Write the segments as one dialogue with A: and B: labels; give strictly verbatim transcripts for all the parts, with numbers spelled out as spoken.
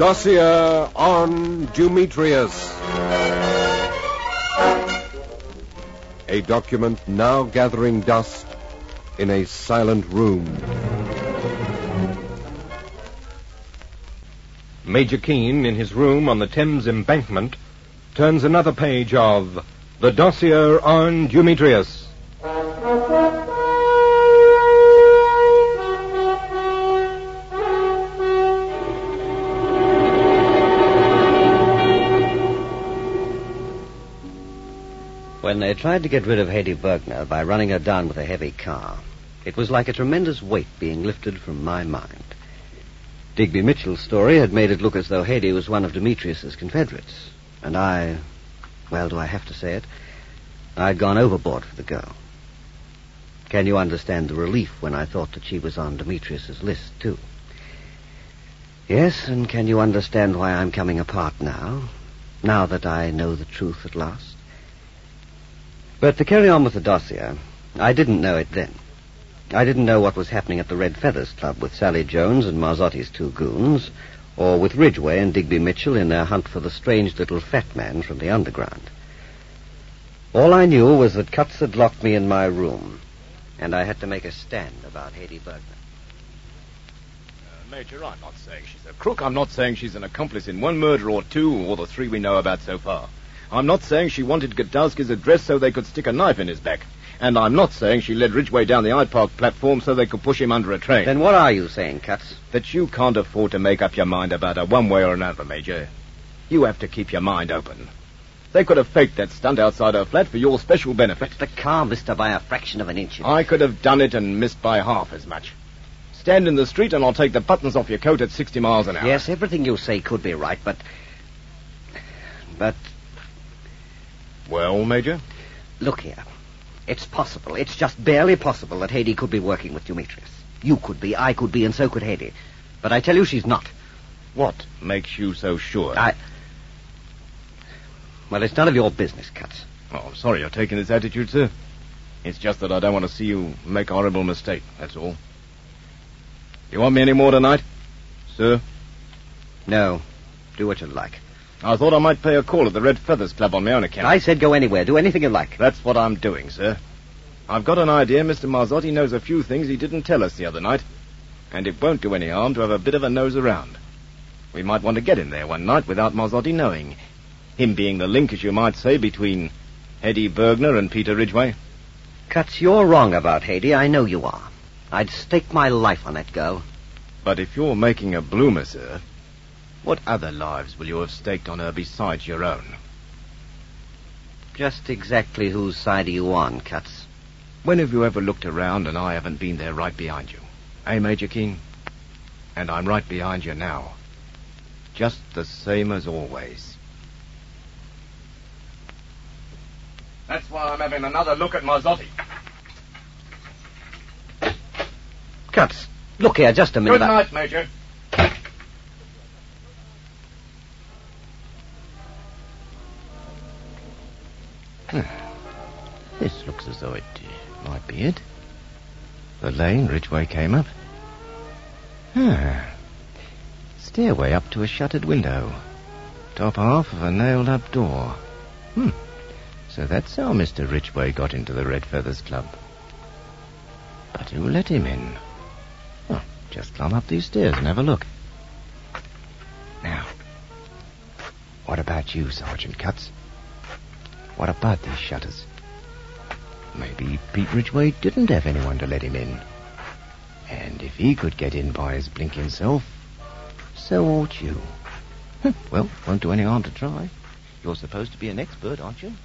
A: Dossier on Demetrius. A document now gathering dust in a silent room.
B: Major Keene, in his room on the Thames Embankment, turns another page of The Dossier on Demetrius.
C: When they tried to get rid of Hedy Bergner by running her down with a heavy car, it was like a tremendous weight being lifted from my mind. Digby Mitchell's story had made it look as though Hedy was one of Demetrius's confederates. And I... well, do I have to say it? I'd gone overboard for the girl. Can you understand the relief when I thought that she was on Demetrius's list, too? Yes, and can you understand why I'm coming apart now? Now that I know the truth at last? But to carry on with the dossier, I didn't know it then. I didn't know what was happening at the Red Feathers Club with Sally Jones and Marzotti's two goons, or with Ridgway and Digby Mitchell in their hunt for the strange little fat man from the underground. All I knew was that Cutts had locked me in my room, and I had to make a stand about Hedy Bergner.
D: Uh, Major, I'm not saying she's a crook. I'm not saying she's an accomplice in one murder or two, or the three we know about so far. I'm not saying she wanted Godowski's address so they could stick a knife in his back. And I'm not saying she led Ridgway down the Hyde Park platform so they could push him under a train.
C: Then what are you saying, Cutts?
D: That you can't afford to make up your mind about her one way or another, Major. You have to keep your mind open. They could have faked that stunt outside her flat for your special benefit.
C: The car missed her by a fraction of an inch.
D: I could have done it and missed by half as much. Stand in the street and I'll take the buttons off your coat at sixty miles an hour.
C: Yes, everything you say could be right, but... But...
D: Well, Major?
C: Look here. It's possible, it's just barely possible that Hedy could be working with Demetrius. You could be, I could be, and so could Hedy. But I tell you she's not.
D: What makes you so sure?
C: I... Well, it's none of your business, Cutts.
D: Oh, I'm sorry you're taking this attitude, sir. It's just that I don't want to see you make a horrible mistake, that's all. You want me any more tonight, sir?
C: No. Do what you like.
D: I thought I might pay a call at the Red Feathers Club on my own account.
C: I said go anywhere. Do anything you like.
D: That's what I'm doing, sir. I've got an idea Mister Marzotti knows a few things he didn't tell us the other night. And it won't do any harm to have a bit of a nose around. We might want to get in there one night without Marzotti knowing. Him being the link, as you might say, between Hedy Bergner and Peter Ridgway.
C: Cutts, you're wrong about Hedy. I know you are. I'd stake my life on that girl.
D: But if you're making a bloomer, sir... what other lives will you have staked on her besides your own?
C: Just exactly whose side are you on, Cutts?
D: When have you ever looked around and I haven't been there right behind you? Eh, Major Keene? And I'm right behind you now. Just the same as always. That's why I'm having another look at Marzotti.
C: Cutts, look here, just a minute.
D: Good night, Major. This looks as though it uh, might be it. The lane Ridgway came up. Ah. Stairway up to a shuttered window. Top half of a nailed-up door. Hmm. So that's how Mister Ridgway got into the Red Feathers Club. But who let him in? Oh, just climb up these stairs and have a look. Now, what about you, Sergeant Cutts? What about these shutters? Maybe Pete Ridgway didn't have anyone to let him in. And if he could get in by his blinking self, so ought you. Well, won't do any harm to try. You're supposed to be an expert, aren't you?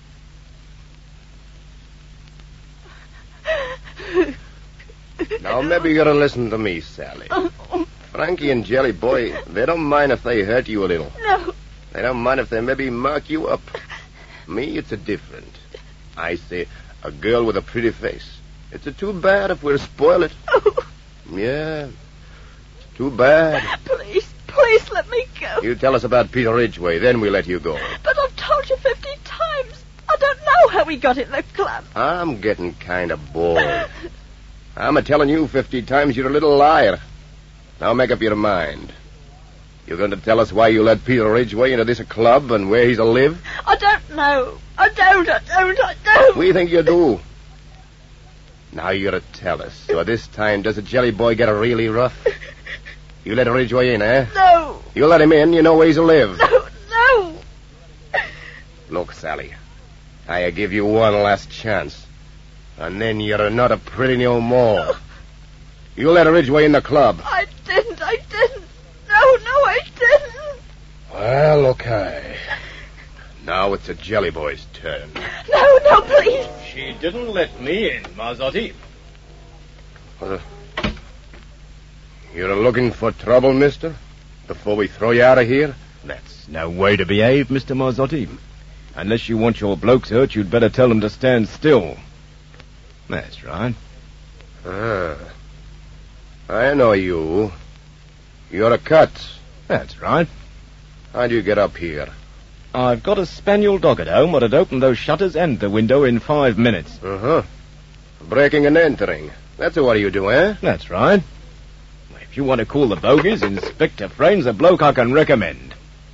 E: Now, maybe you gotta listen to me, Sally. Frankie and Jelly Boy, they don't mind if they hurt you a little.
F: No.
E: They don't mind if they maybe mark you up. Me, it's a different. I say, a girl with a pretty face. It's a too bad if we'll spoil it.
F: Oh.
E: Yeah, it's too bad.
F: Please, please let me go.
E: You tell us about Peter Ridgway, then we'll let you go.
F: But I've told you fifty times. I don't know how he got in the club.
E: I'm getting kind of bored. I'm a telling you fifty times you're a little liar. Now make up your mind. You going to tell us why you let Peter Ridgway into this club and where he's to live?
F: I don't know. I don't, I don't, I don't.
E: We think you do. Now you're to tell us. So this time, does the jelly boy get a really rough? You let Ridgway in, eh?
F: No.
E: You let him in, you know where he's to live.
F: No, no.
E: Look, Sally, I give you one last chance. And then you're not a pretty no more. You let Ridgway in the club.
F: I didn't, I didn't. No, no, I didn't.
E: Well, okay. Now it's a jelly boy's turn.
F: No, no, please.
B: She didn't let me in, Mazzotti.
E: Uh, you're looking for trouble, mister? Before we throw you out of here?
D: That's no way to behave, Mister Mazzotti. Unless you want your blokes hurt, you'd better tell them to stand still. That's right.
E: Ah. I know you. You're a Cutts.
D: That's right.
E: How'd you get up here?
D: I've got a spaniel dog at home that'd open those shutters and the window in five minutes.
E: Uh-huh. Breaking and entering. That's what you do, eh?
D: That's right. If you want to cool the bogies, Inspector Frame's a bloke I can recommend.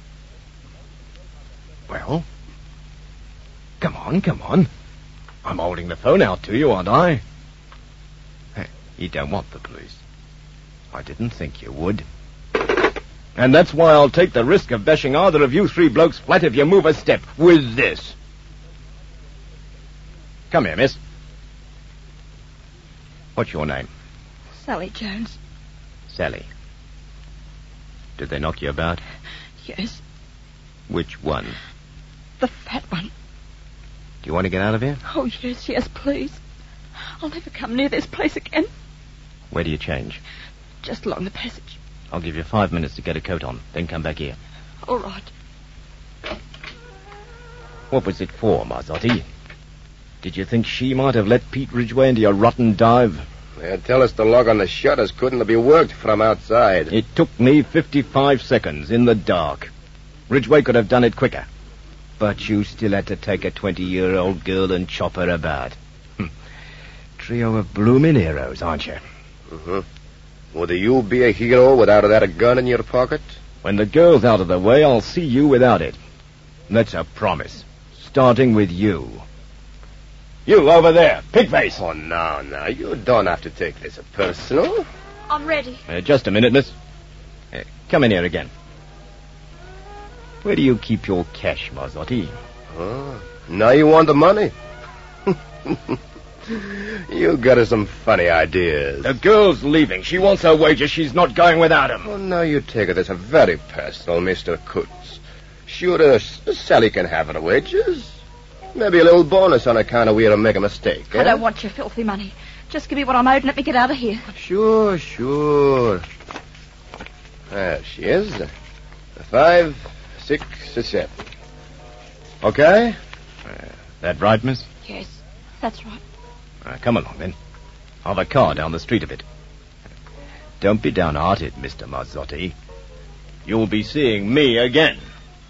D: Well? Come on, come on. I'm holding the phone out to you, aren't I? Hey, you don't want the police. I didn't think you would. And that's why I'll take the risk of bashing either of you three blokes flat if you move a step with this. Come here, miss. What's your name?
F: Sally Jones.
D: Sally. Did they knock you about?
F: Yes,
D: Which one?
F: the fat one.
D: Do you want to get out of here?
F: Oh, yes, yes, please. I'll never come near this place again.
D: Where do you change?
F: Just along the passage.
D: I'll give you five minutes to get a coat on, then come back here.
F: All right.
D: What was it for, Mazzotti? Did you think she might have let Pete Ridgway into your rotten dive?
E: They tell us the lock on the shutters couldn't be worked from outside.
D: It took me fifty-five seconds in the dark. Ridgway could have done it quicker. But you still had to take a twenty-year-old girl and chop her about. Hm. Trio of blooming heroes, aren't you?
E: Uh-huh. Would you be a hero without that gun in your pocket?
D: When the girl's out of the way, I'll see you without it. That's a promise. Starting with you. You over there, pigface.
E: Oh, no, no. You don't have to take this personal.
F: I'm ready.
D: Uh, just a minute, miss. Uh, come in here again. Where do you keep your cash, Mazzotti?
E: Oh, now you want the money? You got us some funny ideas.
D: The girl's leaving. She wants her wages. She's not going without them.
E: Oh, now you take it as a very personal, Mister Coots. Sure, uh, Sally can have her wages. Maybe a little bonus on account of we'll make a mistake, eh?
F: I don't want your filthy money. Just give me what I'm owed and let me get out of here.
E: Sure, sure. There she is. Five, six, seven. Okay?
D: Uh, that right, miss?
F: Yes, that's right.
D: Uh, come along, then. I've a car down the street a bit. Don't be downhearted, Mister Mazzotti. You'll be seeing me again.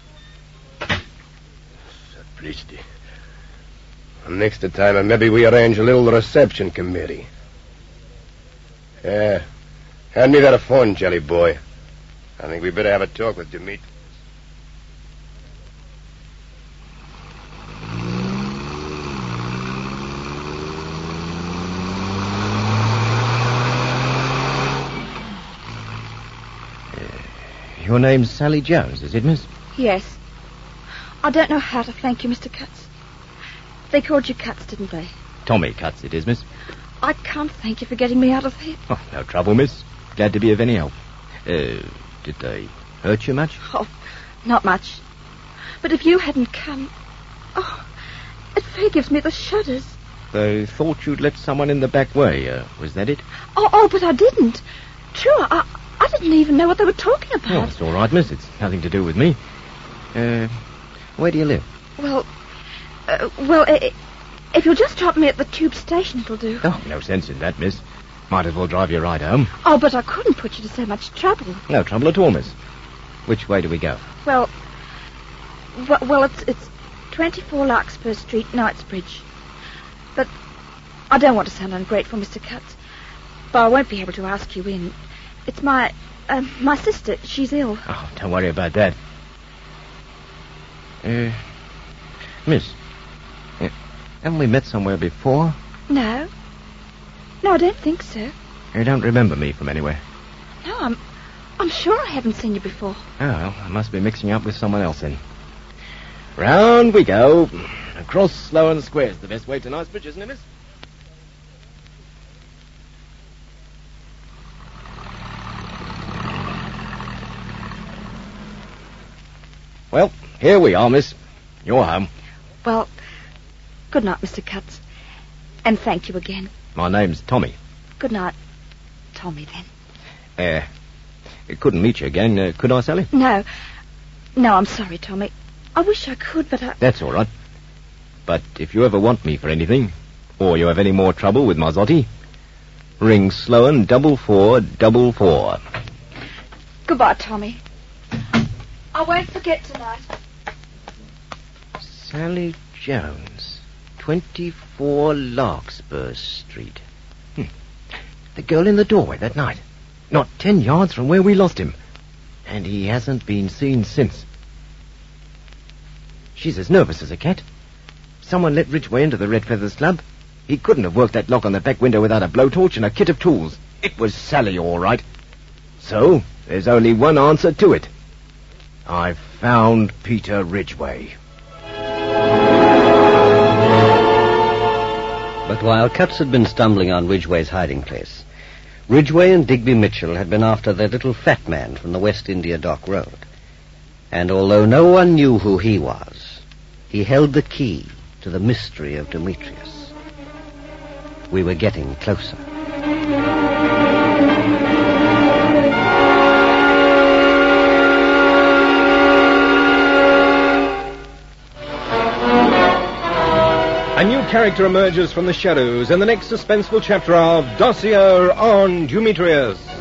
E: Sapristi. Next time, maybe we arrange a little reception committee. Yeah. Hand me that phone, jelly boy. I think we better have a talk with Demetrius.
D: Your name's Sally Jones, is it, miss?
F: Yes. I don't know how to thank you, Mister Cutts. They called you Cutts, didn't they?
D: Tommy Cutts it is, miss.
F: I can't thank you for getting me out of there.
D: Oh, no trouble, miss. Glad to be of any help. Uh, did they hurt you much?
F: Oh, not much. But if you hadn't come... Oh, it fair gives me the shudders.
D: They thought you'd let someone in the back way. Uh, was that it?
F: Oh, oh, but I didn't. True, I, I didn't even know what they were talking about.
D: Oh, it's all right, miss. It's nothing to do with me. Uh, where do you live?
F: Well, uh, well, uh, if you'll just drop me at the tube station, it'll do.
D: Oh, no sense in that, miss. Might as well drive you right home.
F: Oh, but I couldn't put you to so much trouble.
D: No trouble at all, miss. Which way do we go?
F: Well, well, well it's it's twenty-four Larkspur Street, Knightsbridge. But I don't want to sound ungrateful, Mister Cutts, but I won't be able to ask you in. It's my Uh, my sister, she's ill.
D: Oh, don't worry about that. Uh, miss, uh, haven't we met somewhere before?
F: No. No, I don't think so.
D: You don't remember me from anywhere?
F: No, I'm... I'm sure I haven't seen you before.
D: Oh, well, I must be mixing you up with someone else then. Round we go. Across Sloane Square is the best way to Knightsbridge, isn't it, miss? Well, here we are, miss. You're home.
F: Well, good night, Mister Cutts. And thank you again.
D: My name's Tommy.
F: Good night, Tommy, then.
D: Uh, couldn't meet you again, uh, could I, Sally?
F: No. No, I'm sorry, Tommy. I wish I could, but I...
D: That's all right. But if you ever want me for anything, or you have any more trouble with Mazzotti, ring Sloane double four double four.
F: Goodbye, Tommy. I won't forget tonight.
D: Sally Jones, twenty-four Larkspur Street. Hmm. The girl in the doorway that night. Not ten yards from where we lost him. And he hasn't been seen since. She's as nervous as a cat. Someone let Ridgway into the Red Feathers Club. He couldn't have worked that lock on the back window without a blowtorch and a kit of tools. It was Sally, all right. So, there's only one answer to it. I've found Peter Ridgway.
C: But while Cutts had been stumbling on Ridgway's hiding place, Ridgway and Digby Mitchell had been after their little fat man from the West India Dock Road. And although no one knew who he was, he held the key to the mystery of Demetrius. We were getting closer.
B: A new character emerges from the shadows in the next suspenseful chapter of Dossier on Demetrius.